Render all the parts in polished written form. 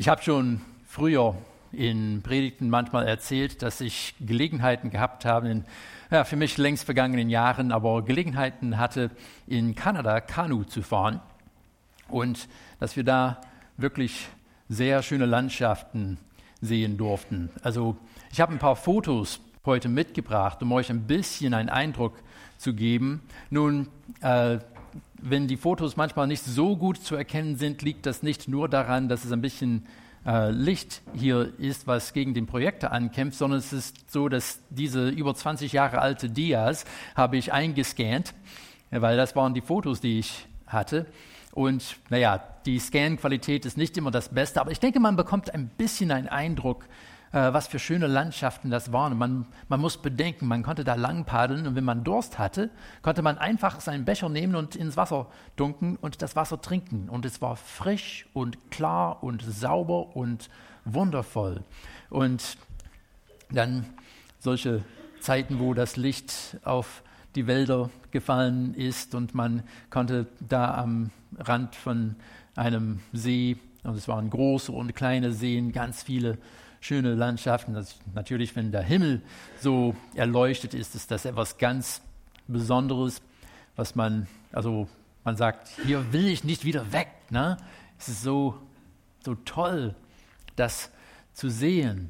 Ich habe schon früher in Predigten manchmal erzählt, dass ich Gelegenheiten gehabt habe in für mich längst vergangenen Jahren, aber Gelegenheiten hatte, in Kanada Kanu zu fahren und dass wir da wirklich sehr schöne Landschaften sehen durften. Also ich habe ein paar Fotos heute mitgebracht, um euch ein bisschen einen Eindruck zu geben. Nun, wenn die Fotos manchmal nicht so gut zu erkennen sind, liegt das nicht nur daran, dass es ein bisschen Licht hier ist, was gegen den Projektor ankämpft, sondern es ist so, dass diese über 20 Jahre alte Dias habe ich eingescannt, weil das waren die Fotos, die ich hatte. Und die Scan-Qualität ist nicht immer das Beste, aber ich denke, man bekommt ein bisschen einen Eindruck, was für schöne Landschaften das waren. Man muss bedenken, man konnte da lang paddeln und wenn man Durst hatte, konnte man einfach seinen Becher nehmen und ins Wasser dunken und das Wasser trinken. Und es war frisch und klar und sauber und wundervoll. Und dann solche Zeiten, wo das Licht auf die Wälder gefallen ist und man konnte da am Rand von einem See, und es waren große und kleine Seen, ganz viele schöne Landschaften. Natürlich, wenn der Himmel so erleuchtet ist, ist das etwas ganz Besonderes, was man sagt, hier will ich nicht wieder weg. Ne? Es ist so toll, das zu sehen.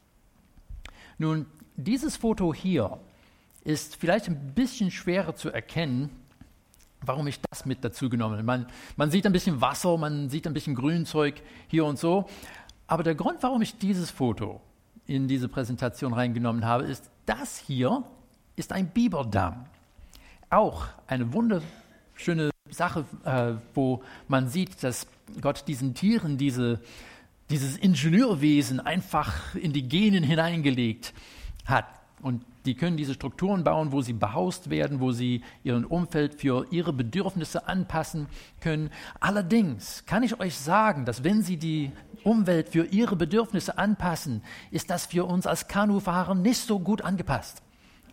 Nun, dieses Foto hier ist vielleicht ein bisschen schwerer zu erkennen, warum ich das mit dazu genommen habe. Man sieht ein bisschen Wasser, man sieht ein bisschen Grünzeug hier und so. Aber der Grund, warum ich dieses Foto in diese Präsentation reingenommen habe, ist, das hier ist ein Biberdamm. Auch eine wunderschöne Sache, wo man sieht, dass Gott diesen Tieren dieses Ingenieurwesen einfach in die Genen hineingelegt hat. Und die können diese Strukturen bauen, wo sie behaust werden, wo sie ihren Umfeld für ihre Bedürfnisse anpassen können. Allerdings kann ich euch sagen, dass wenn sie die Umwelt für ihre Bedürfnisse anpassen, ist das für uns als Kanufahrer nicht so gut angepasst.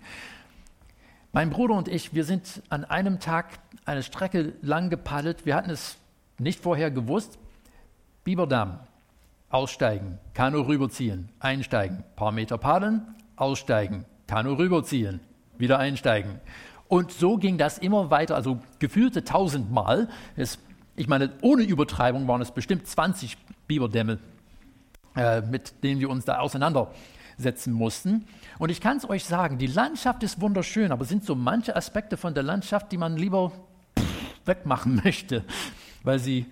Mein Bruder und ich, wir sind an einem Tag eine Strecke lang gepaddelt. Wir hatten es nicht vorher gewusst. Biberdamm, aussteigen, Kanu rüberziehen, einsteigen, paar Meter paddeln, aussteigen, Kanu rüberziehen, wieder einsteigen. Und so ging das immer weiter, also gefühlte 1000 Mal. Ich meine, ohne Übertreibung waren es bestimmt 20 Biberdämme, mit denen wir uns da auseinandersetzen mussten. Und ich kann es euch sagen, die Landschaft ist wunderschön, aber es sind so manche Aspekte von der Landschaft, die man lieber wegmachen möchte, weil sie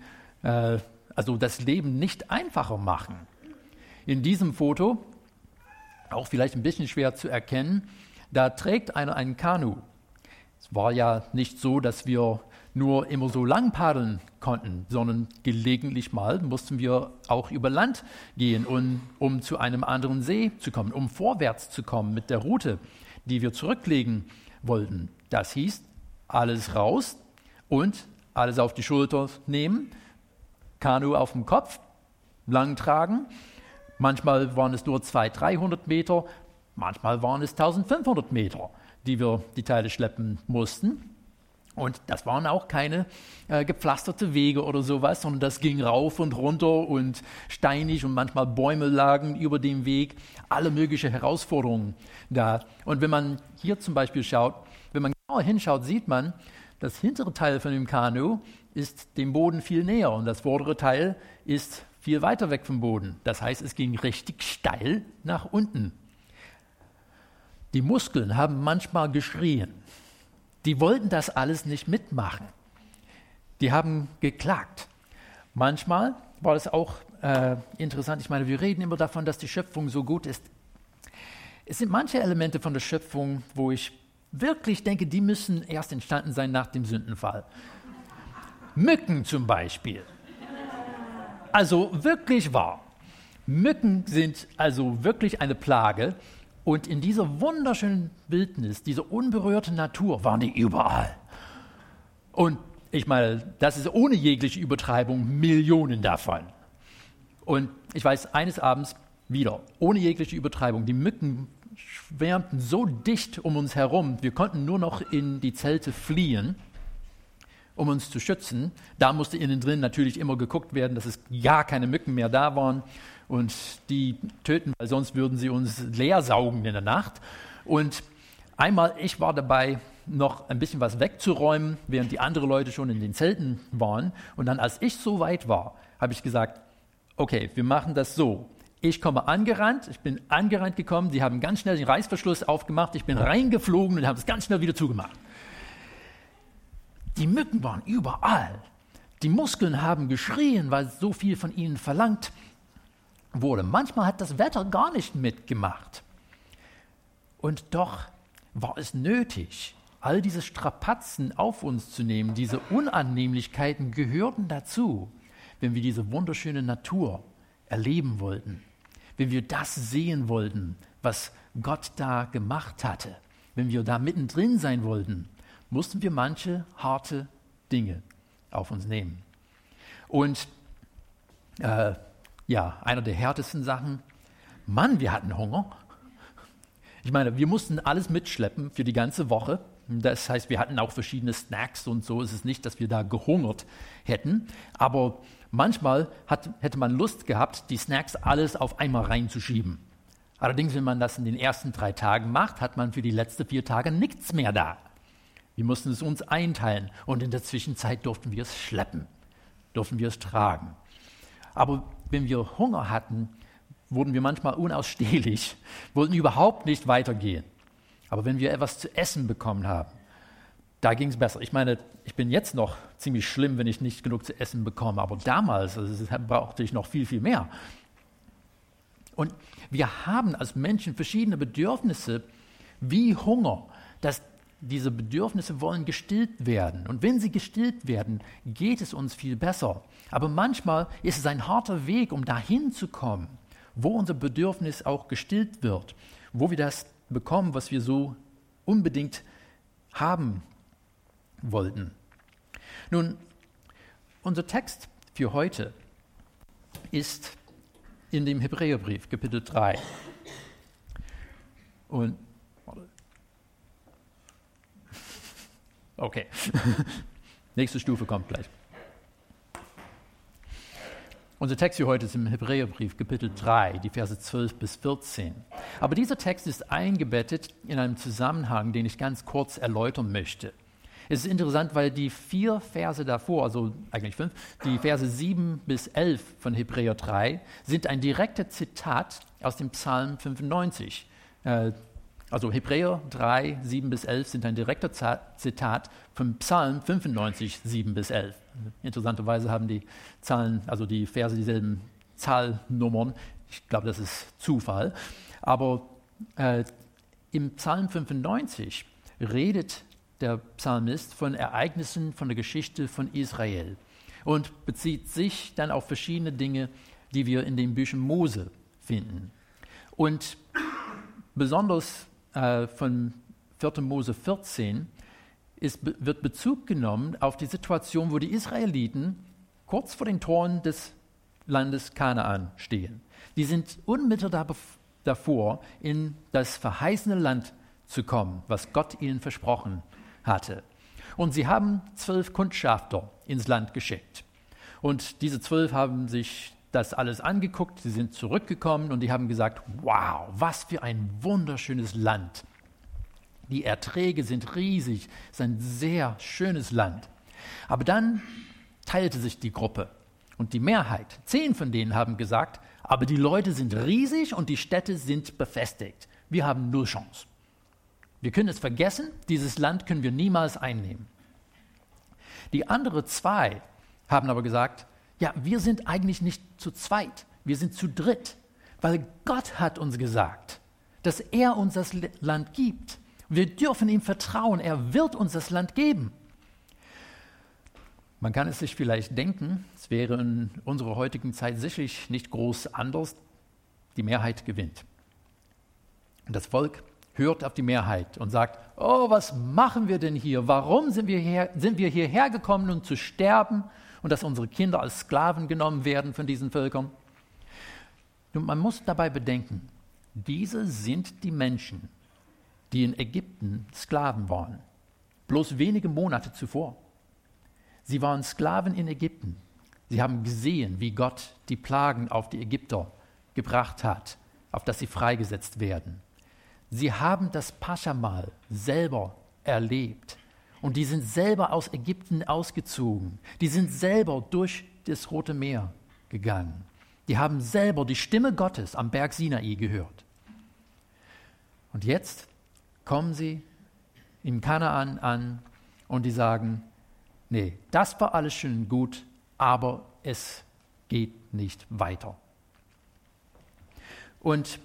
das Leben nicht einfacher machen. In diesem Foto, auch vielleicht ein bisschen schwer zu erkennen, da trägt einer einen Kanu. Es war ja nicht so, dass wir nur immer so lang paddeln konnten, sondern gelegentlich mal mussten wir auch über Land gehen, um zu einem anderen See zu kommen, um vorwärts zu kommen mit der Route, die wir zurücklegen wollten. Das hieß, alles raus und alles auf die Schulter nehmen, Kanu auf dem Kopf, lang tragen. Manchmal waren es nur 200-300 Meter, manchmal waren es 1500 Meter, die wir die Teile schleppen mussten. Und das waren auch keine gepflasterte Wege oder sowas, sondern das ging rauf und runter und steinig und manchmal Bäume lagen über dem Weg, alle möglichen Herausforderungen da. Und wenn man hier zum Beispiel schaut, wenn man genauer hinschaut, sieht man, das hintere Teil von dem Kanu ist dem Boden viel näher und das vordere Teil ist viel weiter weg vom Boden. Das heißt, es ging richtig steil nach unten. Die Muskeln haben manchmal geschrien. Die wollten das alles nicht mitmachen. Die haben geklagt. Manchmal war das auch interessant. Ich meine, wir reden immer davon, dass die Schöpfung so gut ist. Es sind manche Elemente von der Schöpfung, wo ich wirklich denke, die müssen erst entstanden sein nach dem Sündenfall. Mücken zum Beispiel. Also wirklich wahr. Mücken sind also wirklich eine Plage. Und in dieser wunderschönen Wildnis, dieser unberührten Natur, waren die überall. Und ich meine, das ist ohne jegliche Übertreibung Millionen davon. Und ich weiß, eines Abends wieder, ohne jegliche Übertreibung, die Mücken schwärmten so dicht um uns herum, wir konnten nur noch in die Zelte fliehen. um uns zu schützen. Da musste innen drin natürlich immer geguckt werden, dass es gar keine Mücken mehr da waren und die töten, weil sonst würden sie uns leer saugen in der Nacht. Und einmal, ich war dabei, noch ein bisschen was wegzuräumen, während die anderen Leute schon in den Zelten waren. Und dann, als ich so weit war, habe ich gesagt, okay, wir machen das so. Ich komme angerannt, ich bin angerannt gekommen, die haben ganz schnell den Reißverschluss aufgemacht, ich bin reingeflogen und haben es ganz schnell wieder zugemacht. Die Mücken waren überall. Die Muskeln haben geschrien, weil so viel von ihnen verlangt wurde. Manchmal hat das Wetter gar nicht mitgemacht. Und doch war es nötig, all diese Strapazen auf uns zu nehmen. Diese Unannehmlichkeiten gehörten dazu, wenn wir diese wunderschöne Natur erleben wollten, wenn wir das sehen wollten, was Gott da gemacht hatte, wenn wir da mittendrin sein wollten, mussten wir manche harte Dinge auf uns nehmen. Und einer der härtesten Sachen, Mann, wir hatten Hunger. Ich meine, wir mussten alles mitschleppen für die ganze Woche. Das heißt, wir hatten auch verschiedene Snacks und so. Es ist nicht, dass wir da gehungert hätten, aber manchmal hätte man Lust gehabt, die Snacks alles auf einmal reinzuschieben. Allerdings, wenn man das in den ersten 3 Tagen macht, hat man für die letzten 4 Tage nichts mehr da. Wir mussten es uns einteilen und in der Zwischenzeit durften wir es schleppen, durften wir es tragen. Aber wenn wir Hunger hatten, wurden wir manchmal unausstehlich, wollten überhaupt nicht weitergehen. Aber wenn wir etwas zu essen bekommen haben, da ging es besser. Ich meine, ich bin jetzt noch ziemlich schlimm, wenn ich nicht genug zu essen bekomme, aber damals brauchte ich noch viel, viel mehr. Und wir haben als Menschen verschiedene Bedürfnisse wie Hunger, dass diese Bedürfnisse wollen gestillt werden. Und wenn sie gestillt werden, geht es uns viel besser. Aber manchmal ist es ein harter Weg, um dahin zu kommen, wo unser Bedürfnis auch gestillt wird, wo wir das bekommen, was wir so unbedingt haben wollten. Nun, unser Text für heute ist in dem Hebräerbrief, Kapitel 3. Und okay, nächste Stufe kommt gleich. Unser Text für heute ist im Hebräerbrief, Kapitel 3, die Verse 12 bis 14. Aber dieser Text ist eingebettet in einem Zusammenhang, den ich ganz kurz erläutern möchte. Es ist interessant, weil die 4 Verse davor, also eigentlich 5, die Verse 7 bis 11 von Hebräer 3, sind ein direktes Zitat aus dem Psalm 95. Also Hebräer 3, 7 bis 11 sind ein direkter Zitat vom Psalm 95, 7 bis 11. Interessanterweise haben die Zahlen, also die Verse dieselben Zahlnummern. Ich glaube, das ist Zufall. Aber im Psalm 95 redet der Psalmist von Ereignissen von der Geschichte von Israel und bezieht sich dann auf verschiedene Dinge, die wir in den Büchern Mose finden. Und besonders von 4. Mose 14 wird Bezug genommen auf die Situation, wo die Israeliten kurz vor den Toren des Landes Kanaan stehen. Die sind unmittelbar davor, in das verheißene Land zu kommen, was Gott ihnen versprochen hatte. Und sie haben 12 Kundschafter ins Land geschickt. Und diese 12 haben sich das alles angeguckt, sie sind zurückgekommen und die haben gesagt, wow, was für ein wunderschönes Land. Die Erträge sind riesig, es ist ein sehr schönes Land. Aber dann teilte sich die Gruppe und die Mehrheit, 10 von denen haben gesagt, aber die Leute sind riesig und die Städte sind befestigt. Wir haben 0 Chance. Wir können es vergessen, dieses Land können wir niemals einnehmen. Die anderen 2 haben aber gesagt, ja, wir sind eigentlich nicht zu zweit, wir sind zu dritt, weil Gott hat uns gesagt, dass er uns das Land gibt. Wir dürfen ihm vertrauen, er wird uns das Land geben. Man kann es sich vielleicht denken, es wäre in unserer heutigen Zeit sicherlich nicht groß anders, die Mehrheit gewinnt. Und das Volk hört auf die Mehrheit und sagt, oh, was machen wir denn hier? Warum sind wir hierher gekommen, um zu sterben und dass unsere Kinder als Sklaven genommen werden von diesen Völkern? Nun, man muss dabei bedenken, diese sind die Menschen, die in Ägypten Sklaven waren, bloß wenige Monate zuvor. Sie waren Sklaven in Ägypten. Sie haben gesehen, wie Gott die Plagen auf die Ägypter gebracht hat, auf dass sie freigesetzt werden. Sie haben das Paschamal selber erlebt. Und die sind selber aus Ägypten ausgezogen. Die sind selber durch das Rote Meer gegangen. Die haben selber die Stimme Gottes am Berg Sinai gehört. Und jetzt kommen sie in Kanaan an und die sagen, nee, das war alles schön gut, aber es geht nicht weiter. Und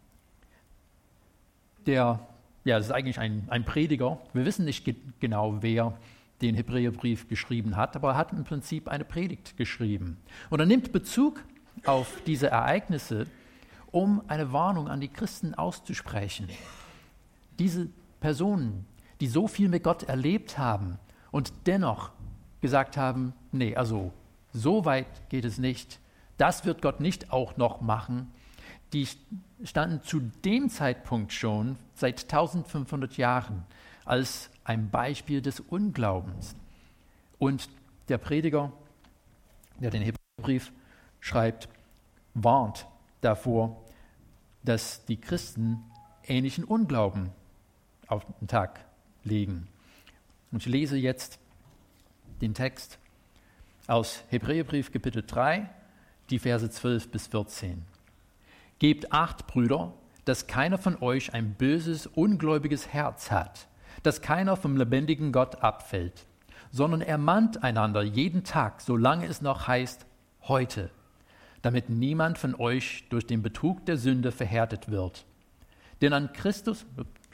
das ist eigentlich ein Prediger. Wir wissen nicht genau, wer den Hebräerbrief geschrieben hat, aber er hat im Prinzip eine Predigt geschrieben. Und er nimmt Bezug auf diese Ereignisse, um eine Warnung an die Christen auszusprechen. Diese Personen, die so viel mit Gott erlebt haben und dennoch gesagt haben, nee, also so weit geht es nicht, das wird Gott nicht auch noch machen, die standen zu dem Zeitpunkt schon seit 1500 Jahren als ein Beispiel des Unglaubens. Und der Prediger, der den Hebräerbrief schreibt, warnt davor, dass die Christen ähnlichen Unglauben auf den Tag legen. Und ich lese jetzt den Text aus Hebräerbrief Kapitel 3, die Verse 12 bis 14. Gebt Acht, Brüder, dass keiner von euch ein böses, ungläubiges Herz hat, dass keiner vom lebendigen Gott abfällt, sondern ermahnt einander jeden Tag, solange es noch heißt, heute, damit niemand von euch durch den Betrug der Sünde verhärtet wird. Denn an Christus,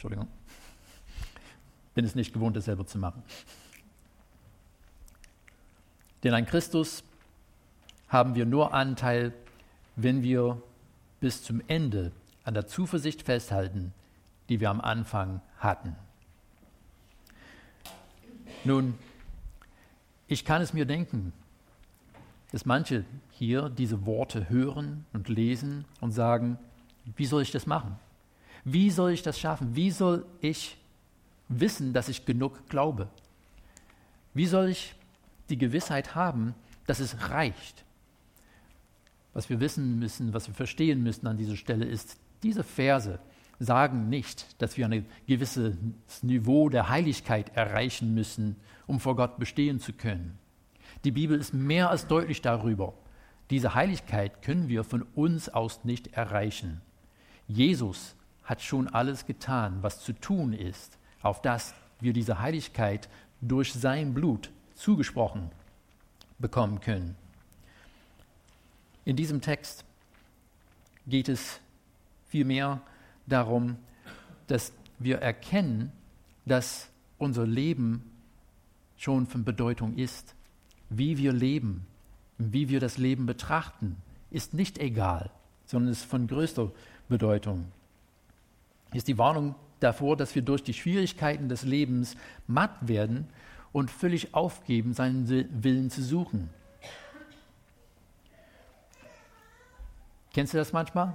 bin es nicht gewohnt, das selber zu machen. Denn an Christus haben wir nur Anteil, wenn wir bis zum Ende an der Zuversicht festhalten, die wir am Anfang hatten. Nun, ich kann es mir denken, dass manche hier diese Worte hören und lesen und sagen, wie soll ich das machen? Wie soll ich das schaffen? Wie soll ich wissen, dass ich genug glaube? Wie soll ich die Gewissheit haben, dass es reicht? Was wir wissen müssen, was wir verstehen müssen an dieser Stelle ist, diese Verse sagen nicht, dass wir ein gewisses Niveau der Heiligkeit erreichen müssen, um vor Gott bestehen zu können. Die Bibel ist mehr als deutlich darüber. Diese Heiligkeit können wir von uns aus nicht erreichen. Jesus hat schon alles getan, was zu tun ist, auf das wir diese Heiligkeit durch sein Blut zugesprochen bekommen können. In diesem Text geht es vielmehr darum, dass wir erkennen, dass unser Leben schon von Bedeutung ist. Wie wir leben, wie wir das Leben betrachten, ist nicht egal, sondern ist von größter Bedeutung. Ist die Warnung davor, dass wir durch die Schwierigkeiten des Lebens matt werden und völlig aufgeben, seinen Willen zu suchen. Kennst du das manchmal?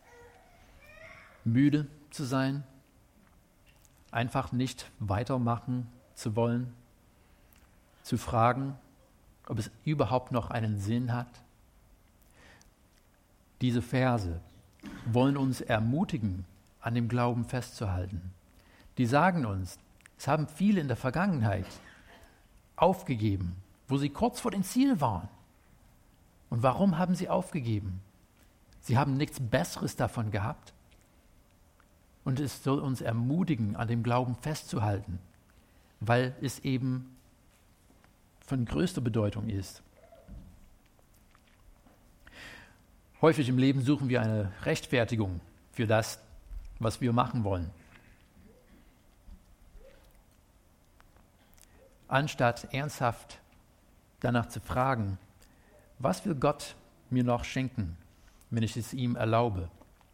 Müde zu sein, einfach nicht weitermachen zu wollen, zu fragen, ob es überhaupt noch einen Sinn hat? Diese Verse wollen uns ermutigen, an dem Glauben festzuhalten. Die sagen uns, es haben viele in der Vergangenheit aufgegeben, wo sie kurz vor dem Ziel waren. Und warum haben sie aufgegeben? Sie haben nichts Besseres davon gehabt. Und es soll uns ermutigen, an dem Glauben festzuhalten, weil es eben von größter Bedeutung ist. Häufig im Leben suchen wir eine Rechtfertigung für das, was wir machen wollen. Anstatt ernsthaft danach zu fragen, was will Gott mir noch schenken, wenn ich es ihm erlaube?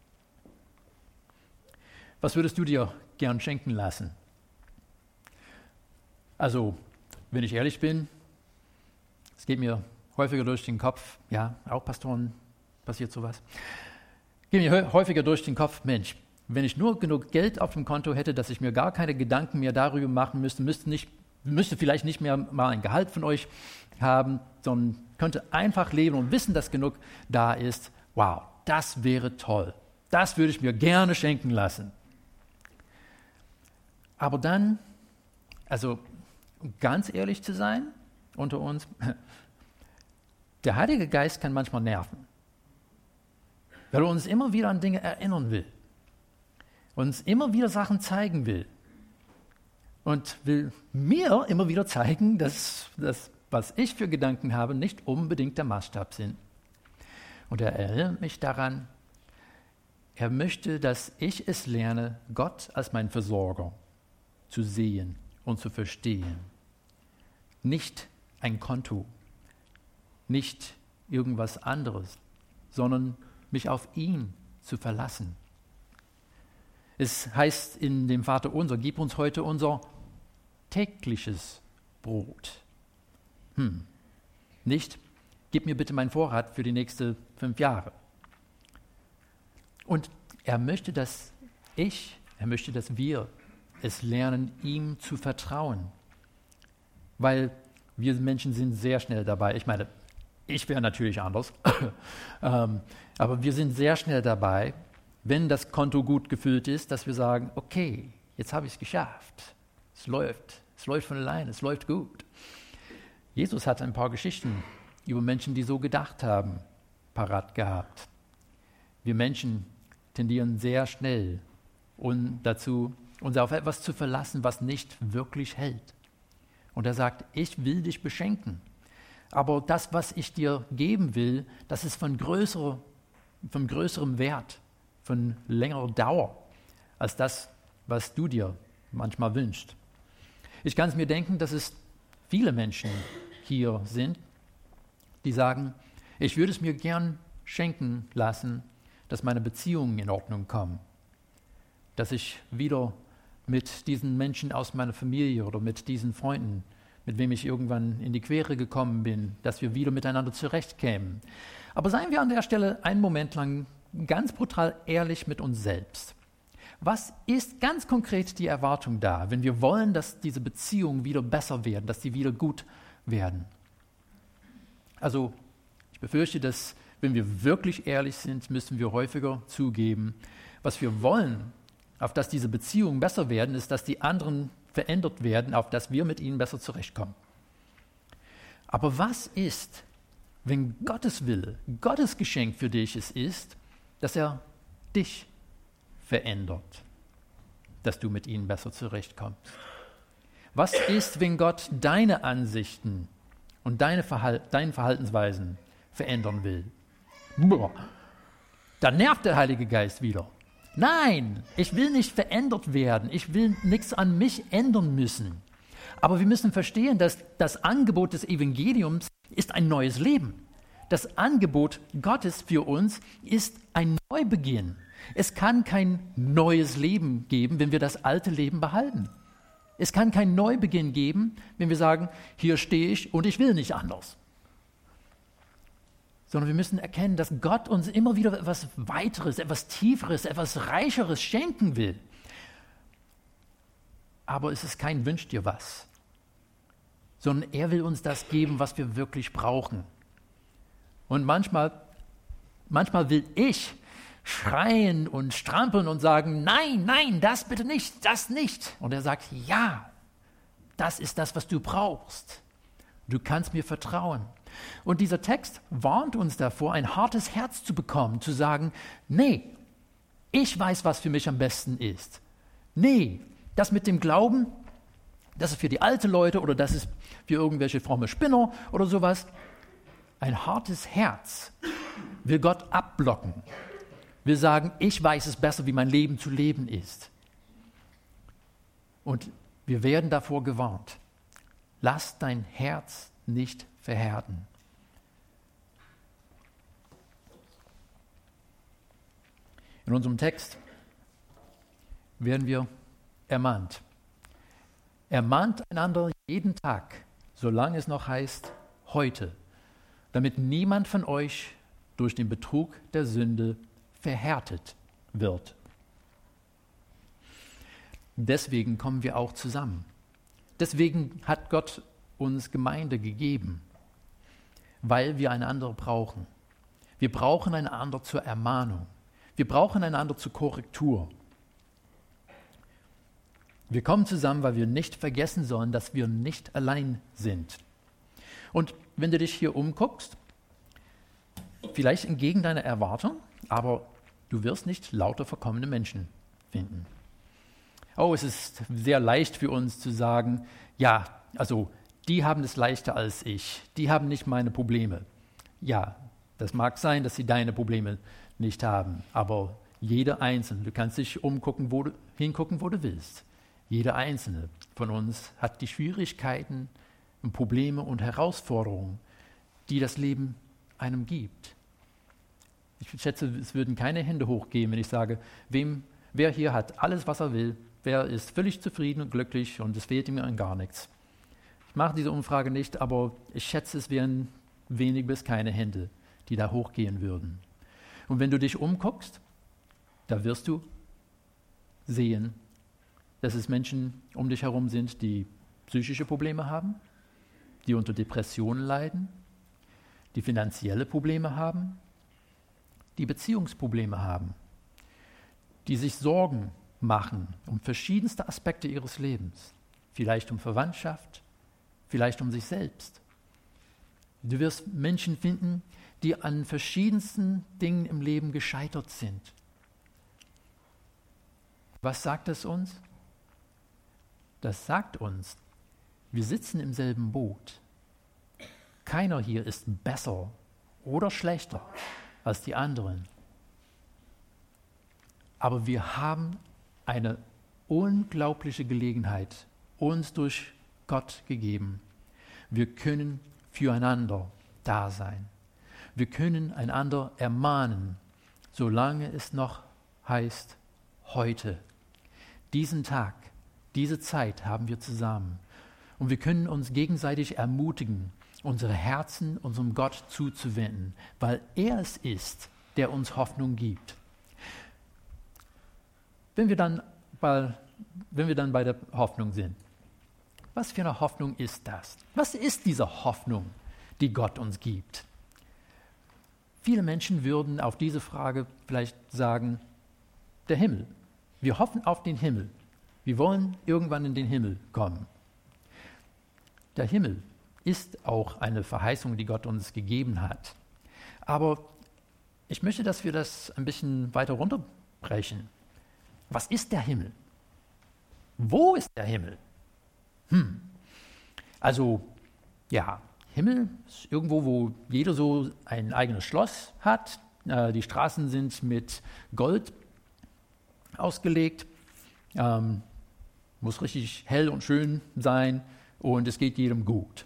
Was würdest du dir gern schenken lassen? Also, wenn ich ehrlich bin, es geht mir häufiger durch den Kopf, ja, auch Pastoren passiert sowas, geht mir häufiger durch den Kopf, Mensch, wenn ich nur genug Geld auf dem Konto hätte, dass ich mir gar keine Gedanken mehr darüber machen müsste nicht müsste vielleicht nicht mehr mal ein Gehalt von euch haben, sondern könnte einfach leben und wissen, dass genug da ist. Wow, das wäre toll. Das würde ich mir gerne schenken lassen. Aber dann, also um ganz ehrlich zu sein unter uns, der Heilige Geist kann manchmal nerven, weil er uns immer wieder an Dinge erinnern will, uns immer wieder Sachen zeigen will und will mir immer wieder zeigen, dass das, was ich für Gedanken habe, nicht unbedingt der Maßstab sind. Und er erinnert mich daran, er möchte, dass ich es lerne, Gott als mein Versorger zu sehen und zu verstehen. Nicht ein Konto, nicht irgendwas anderes, sondern mich auf ihn zu verlassen. Es heißt in dem Vaterunser, gib uns heute unser tägliches Brot. Nicht, gib mir bitte meinen Vorrat für die nächsten 5 Jahre. Und er möchte, dass wir es lernen, ihm zu vertrauen. Weil wir Menschen sind sehr schnell dabei. Ich meine, ich wäre natürlich anders. Aber wir sind sehr schnell dabei, wenn das Konto gut gefüllt ist, dass wir sagen, okay, jetzt habe ich es geschafft. Es läuft von alleine, es läuft gut. Jesus hat ein paar Geschichten über Menschen, die so gedacht haben, parat gehabt. Wir Menschen tendieren sehr schnell dazu, uns auf etwas zu verlassen, was nicht wirklich hält. Und er sagt, ich will dich beschenken. Aber das, was ich dir geben will, das ist von größerem Wert, von längerer Dauer, als das, was du dir manchmal wünschst. Ich kann es mir denken, dass es viele Menschen hier sind, die sagen, ich würde es mir gern schenken lassen, dass meine Beziehungen in Ordnung kommen, dass ich wieder mit diesen Menschen aus meiner Familie oder mit diesen Freunden, mit wem ich irgendwann in die Quere gekommen bin, dass wir wieder miteinander zurechtkämen. Aber seien wir an der Stelle einen Moment lang ganz brutal ehrlich mit uns selbst. Was ist ganz konkret die Erwartung da, wenn wir wollen, dass diese Beziehungen wieder besser werden, dass sie wieder gut werden? Also, ich befürchte, dass, wenn wir wirklich ehrlich sind, müssen wir häufiger zugeben, was wir wollen, auf dass diese Beziehungen besser werden, ist, dass die anderen verändert werden, auf dass wir mit ihnen besser zurechtkommen. Aber was ist, wenn Gottes Wille, Gottes Geschenk für dich es ist, dass er dich verändert, dass du mit ihnen besser zurechtkommst? Was ist, wenn Gott deine Ansichten und deine Verhaltensweisen verändern will? Dann nervt der Heilige Geist wieder. Nein, ich will nicht verändert werden. Ich will nichts an mich ändern müssen. Aber wir müssen verstehen, dass das Angebot des Evangeliums ist ein neues Leben. Das Angebot Gottes für uns ist ein Neubeginn. Es kann kein neues Leben geben, wenn wir das alte Leben behalten. Es kann keinen Neubeginn geben, wenn wir sagen, hier stehe ich und ich will nicht anders. Sondern wir müssen erkennen, dass Gott uns immer wieder etwas Weiteres, etwas Tieferes, etwas Reicheres schenken will. Aber es ist kein Wünsch dir was, sondern er will uns das geben, was wir wirklich brauchen. Und manchmal will ich schreien und strampeln und sagen, nein, nein, das bitte nicht, das nicht. Und er sagt, ja, das ist das, was du brauchst. Du kannst mir vertrauen. Und dieser Text warnt uns davor, ein hartes Herz zu bekommen, zu sagen, nee, ich weiß, was für mich am besten ist. Nee, das mit dem Glauben, das ist für die alten Leute oder das ist für irgendwelche fromme Spinner oder sowas. Ein hartes Herz will Gott abblocken, will sagen, ich weiß es besser, wie mein Leben zu leben ist. Und wir werden davor gewarnt. Lass dein Herz nicht verhärten. In unserem Text werden wir ermahnt. Ermahnt einander jeden Tag, solange es noch heißt, heute, damit niemand von euch durch den Betrug der Sünde verhärtet wird. Deswegen kommen wir auch zusammen, Deswegen hat Gott uns Gemeinde gegeben, weil wir einander brauchen. Wir brauchen einander zur Ermahnung. Wir brauchen einander zur Korrektur. Wir kommen zusammen, weil wir nicht vergessen sollen, dass wir nicht allein sind. Und wenn du dich hier umguckst, vielleicht entgegen deiner Erwartung, aber du wirst nicht lauter verkommene Menschen finden. Oh, es ist sehr leicht für uns zu sagen, ja, also die haben es leichter als ich, die haben nicht meine Probleme. Ja, das mag sein, dass sie deine Probleme nicht haben, aber jeder Einzelne, du kannst dich hingucken, wo du willst. Jeder Einzelne von uns hat die Schwierigkeiten und Probleme und Herausforderungen, die das Leben einem gibt. Ich schätze, es würden keine Hände hochgehen, wenn ich sage, wer hier hat alles, was er will, wer ist völlig zufrieden und glücklich und es fehlt ihm an gar nichts. Ich mache diese Umfrage nicht, aber ich schätze, es wären wenig bis keine Hände, die da hochgehen würden. Und wenn du dich umguckst, da wirst du sehen, dass es Menschen um dich herum sind, die psychische Probleme haben, die unter Depressionen leiden, die finanzielle Probleme haben, die Beziehungsprobleme haben, die sich Sorgen machen um verschiedenste Aspekte ihres Lebens, vielleicht um Verwandtschaft, vielleicht um sich selbst. Du wirst Menschen finden, die an verschiedensten Dingen im Leben gescheitert sind. Was sagt das uns? Das sagt uns, wir sitzen im selben Boot. Keiner hier ist besser oder schlechter als die anderen. Aber wir haben eine unglaubliche Gelegenheit uns durch Gott gegeben. Wir können füreinander da sein. Wir können einander ermahnen, solange es noch heißt, heute. Diesen Tag, diese Zeit haben wir zusammen. Und wir können uns gegenseitig ermutigen, unsere Herzen unserem Gott zuzuwenden, weil er es ist, der uns Hoffnung gibt. Wenn wir dann bei der Hoffnung sind, was für eine Hoffnung ist das? Was ist diese Hoffnung, die Gott uns gibt? Viele Menschen würden auf diese Frage vielleicht sagen, der Himmel. Wir hoffen auf den Himmel. Wir wollen irgendwann in den Himmel kommen. Der Himmel ist auch eine Verheißung, die Gott uns gegeben hat. Aber ich möchte, dass wir das ein bisschen weiter runterbrechen. Was ist der Himmel? Wo ist der Himmel? Also, ja, Himmel ist irgendwo, wo jeder so ein eigenes Schloss hat. Die Straßen sind mit Gold ausgelegt. Muss richtig hell und schön sein und es geht jedem gut.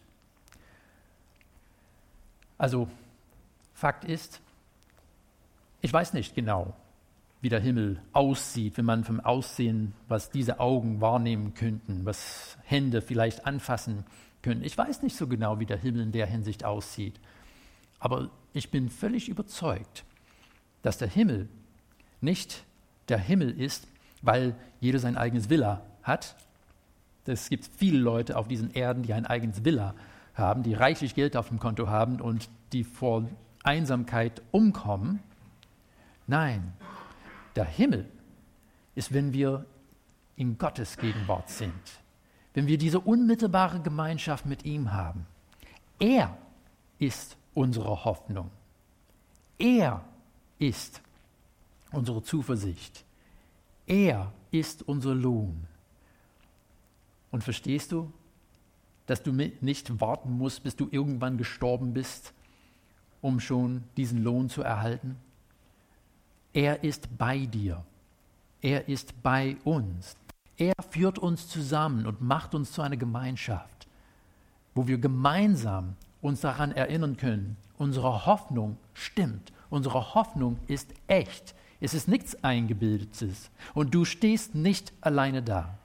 Also, Fakt ist, ich weiß nicht genau, wie der Himmel aussieht, wenn man vom Aussehen, was diese Augen wahrnehmen könnten, was Hände vielleicht anfassen können. Ich weiß nicht so genau, wie der Himmel in der Hinsicht aussieht. Aber ich bin völlig überzeugt, dass der Himmel nicht der Himmel ist, weil jeder sein eigenes Villa hat. Es gibt viele Leute auf diesen Erden, die ein eigenes Villa haben, die reichlich Geld auf dem Konto haben und die vor Einsamkeit umkommen. Nein, der Himmel ist, wenn wir in Gottes Gegenwart sind, wenn wir diese unmittelbare Gemeinschaft mit ihm haben. Er ist unsere Hoffnung. Er ist unsere Zuversicht. Er ist unser Lohn. Und verstehst du, dass du nicht warten musst, bis du irgendwann gestorben bist, um schon diesen Lohn zu erhalten? Er ist bei dir. Er ist bei uns. Er führt uns zusammen und macht uns zu einer Gemeinschaft, wo wir gemeinsam uns daran erinnern können, unsere Hoffnung stimmt. Unsere Hoffnung ist echt. Es ist nichts Eingebildetes. Und du stehst nicht alleine da.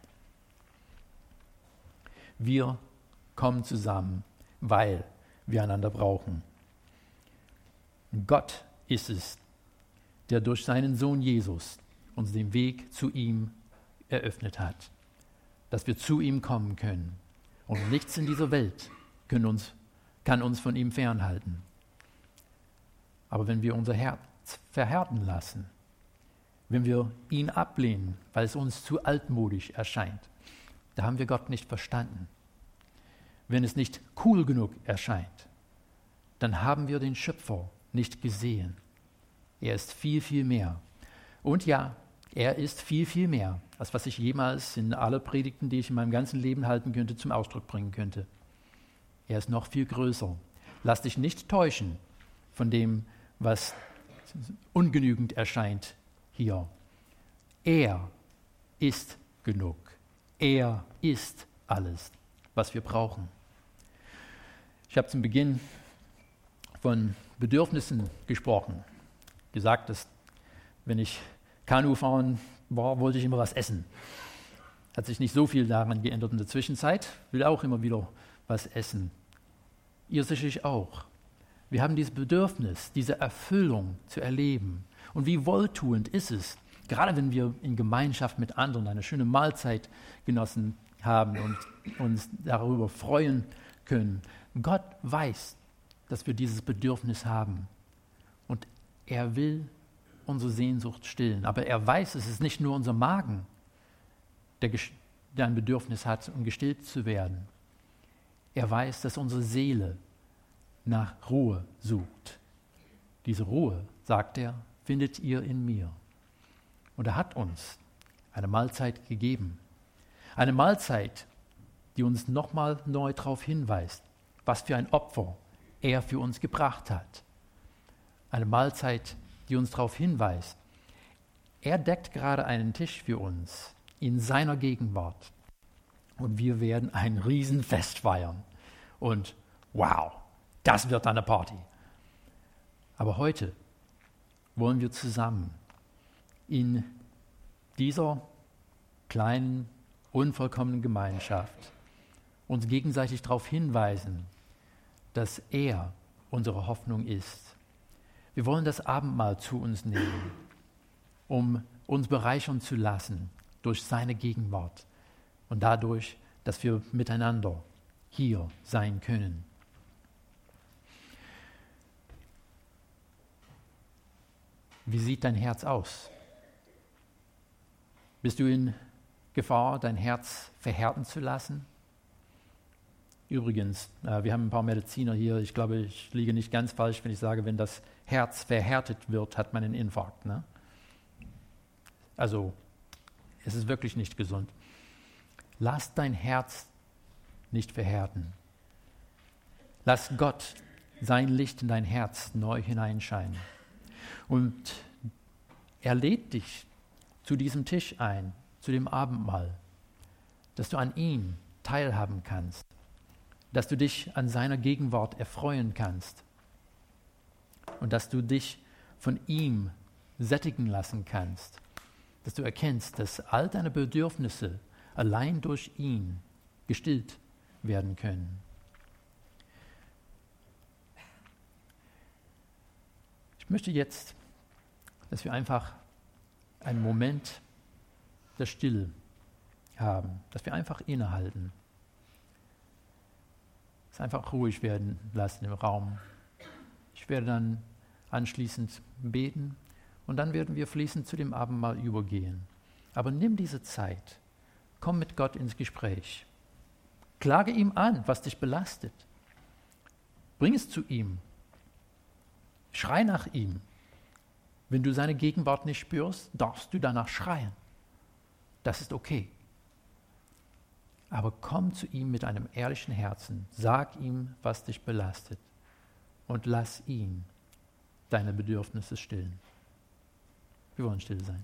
Wir kommen zusammen, weil wir einander brauchen. Gott ist es, der durch seinen Sohn Jesus uns den Weg zu ihm eröffnet hat, dass wir zu ihm kommen können. Und nichts in dieser Welt kann uns von ihm fernhalten. Aber wenn wir unser Herz verhärten lassen, wenn wir ihn ablehnen, weil es uns zu altmodisch erscheint, da haben wir Gott nicht verstanden. Wenn es nicht cool genug erscheint, dann haben wir den Schöpfer nicht gesehen. Er ist viel, viel mehr. Und ja, er ist viel, viel mehr, als was ich jemals in alle Predigten, die ich in meinem ganzen Leben halten könnte, zum Ausdruck bringen könnte. Er ist noch viel größer. Lass dich nicht täuschen von dem, was ungenügend erscheint hier. Er ist genug. Er ist alles, was wir brauchen. Ich habe zum Beginn von Bedürfnissen gesprochen. Gesagt, dass wenn ich Kanu fahren war, wollte ich immer was essen. Hat sich nicht so viel daran geändert in der Zwischenzeit. Will auch immer wieder was essen. Ihr sicherlich auch. Wir haben dieses Bedürfnis, diese Erfüllung zu erleben. Und wie wohltuend ist es, gerade wenn wir in Gemeinschaft mit anderen eine schöne Mahlzeit genossen haben und uns darüber freuen können. Gott weiß, dass wir dieses Bedürfnis haben. Und er will unsere Sehnsucht stillen. Aber er weiß, es ist nicht nur unser Magen, der ein Bedürfnis hat, um gestillt zu werden. Er weiß, dass unsere Seele nach Ruhe sucht. Diese Ruhe, sagt er, findet ihr in mir. Und er hat uns eine Mahlzeit gegeben. Eine Mahlzeit, die uns nochmal neu darauf hinweist, was für ein Opfer er für uns gebracht hat. Eine Mahlzeit, die uns darauf hinweist, er deckt gerade einen Tisch für uns in seiner Gegenwart. Und wir werden ein Riesenfest feiern. Und wow, das wird eine Party. Aber heute wollen wir zusammen in dieser kleinen, unvollkommenen Gemeinschaft uns gegenseitig darauf hinweisen, dass er unsere Hoffnung ist. Wir wollen das Abendmahl zu uns nehmen, um uns bereichern zu lassen durch seine Gegenwart und dadurch, dass wir miteinander hier sein können. Wie sieht dein Herz aus? Bist du in Gefahr, dein Herz verhärten zu lassen? Übrigens, wir haben ein paar Mediziner hier. Ich glaube, ich liege nicht ganz falsch, wenn ich sage, wenn das Herz verhärtet wird, hat man einen Infarkt. Ne? Also, es ist wirklich nicht gesund. Lass dein Herz nicht verhärten. Lass Gott sein Licht in dein Herz neu hineinscheinen. Und er lädt dich zu diesem Tisch ein, zu dem Abendmahl, dass du an ihm teilhaben kannst, dass du dich an seiner Gegenwart erfreuen kannst und dass du dich von ihm sättigen lassen kannst, dass du erkennst, dass all deine Bedürfnisse allein durch ihn gestillt werden können. Ich möchte jetzt, dass wir einfach einen Moment der Stille haben, dass wir einfach innehalten, es einfach ruhig werden lassen im Raum. Ich werde dann anschließend beten und dann werden wir fließend zu dem Abendmahl übergehen. Aber nimm diese Zeit, komm mit Gott ins Gespräch, klage ihm an, was dich belastet, bring es zu ihm, schrei nach ihm. Wenn du seine Gegenwart nicht spürst, darfst du danach schreien. Das ist okay. Aber komm zu ihm mit einem ehrlichen Herzen, sag ihm, was dich belastet und lass ihn deine Bedürfnisse stillen. Wir wollen still sein.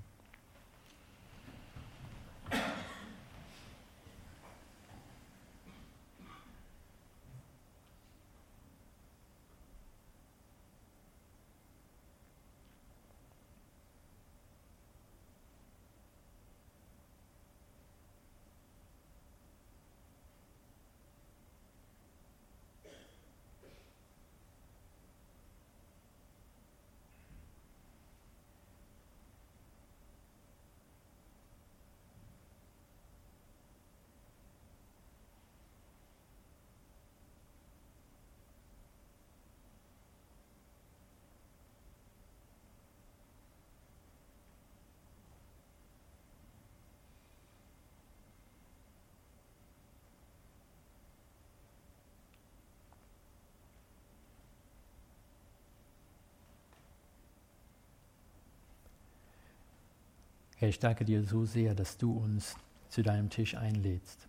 Herr, ich danke dir so sehr, dass du uns zu deinem Tisch einlädst.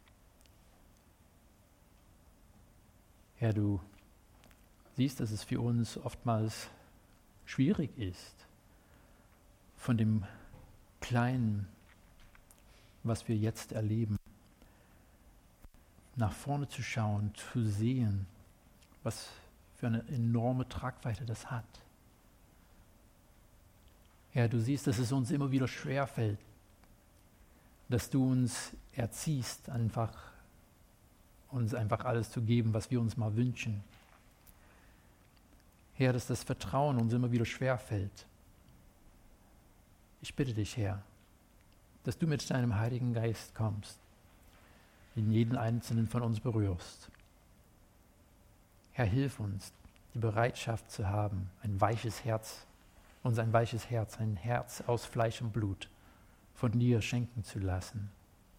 Herr, du siehst, dass es für uns oftmals schwierig ist, von dem Kleinen, was wir jetzt erleben, nach vorne zu schauen, zu sehen, was für eine enorme Tragweite das hat. Herr, du siehst, dass es uns immer wieder schwerfällt, dass du uns erziehst, uns einfach alles zu geben, was wir uns mal wünschen. Herr, dass das Vertrauen uns immer wieder schwerfällt. Ich bitte dich, Herr, dass du mit deinem Heiligen Geist kommst, in jeden Einzelnen von uns berührst. Herr, hilf uns, die Bereitschaft zu haben, ein weiches Herz aus Fleisch und Blut von dir schenken zu lassen.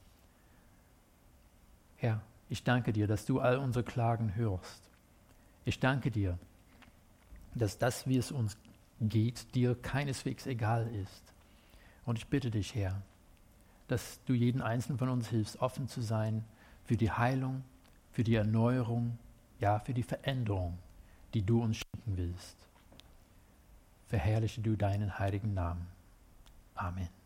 Herr, ich danke dir, dass du all unsere Klagen hörst. Ich danke dir, dass das, wie es uns geht, dir keineswegs egal ist. Und ich bitte dich, Herr, dass du jeden Einzelnen von uns hilfst, offen zu sein für die Heilung, für die Erneuerung, ja, für die Veränderung, die du uns schenken willst. Verherrliche du deinen heiligen Namen. Amen.